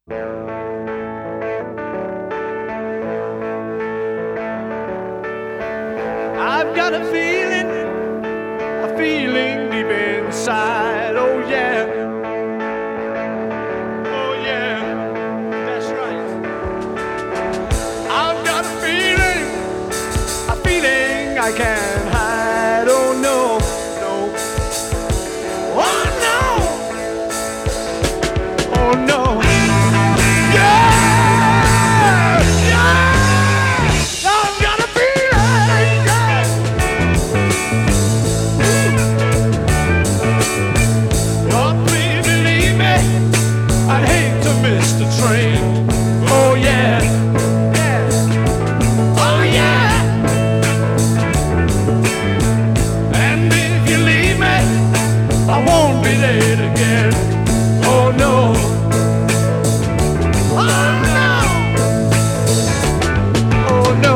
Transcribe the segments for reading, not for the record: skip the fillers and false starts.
I've got a feeling deep inside. Oh yeah, oh yeah, that's right. I've got a feeling I can't hide. Oh no, no, oh no, oh no. Oh yeah, yeah, oh yeah. And if you leave me, I won't be late again. Oh no, oh no, oh no.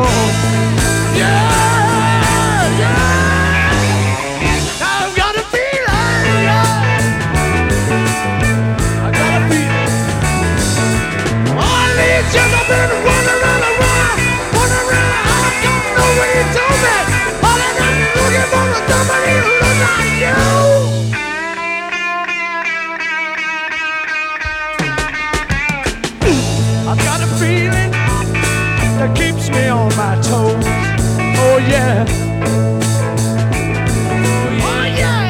Yeah, yeah. I've got a feeling, yeah. I got a feeling. Just I've been running around, I don't know what you told me. All I'm looking for is somebody who looks like you. I've got a feeling that keeps me on my toes. Oh yeah, oh yeah.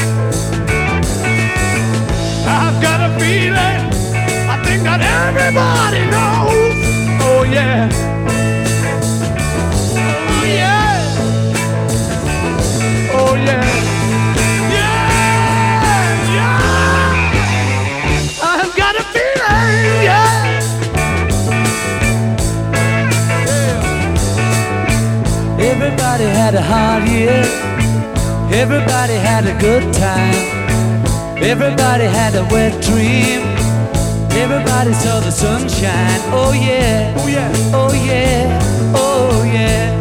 I've got a feeling I think that everybody knows. Oh yeah, oh yeah, oh yeah, yeah, yeah. I've got a feeling, yeah, yeah. Everybody had a hard year. Everybody had a good time. Everybody had a wet dream. Everybody saw the sunshine. Oh yeah, Oh yeah, oh yeah, oh yeah.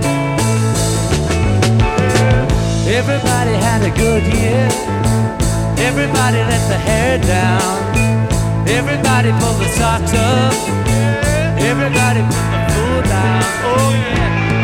Everybody had a good year. Everybody let the hair down. Everybody pulled the socks up. Everybody put the foot down. Oh yeah.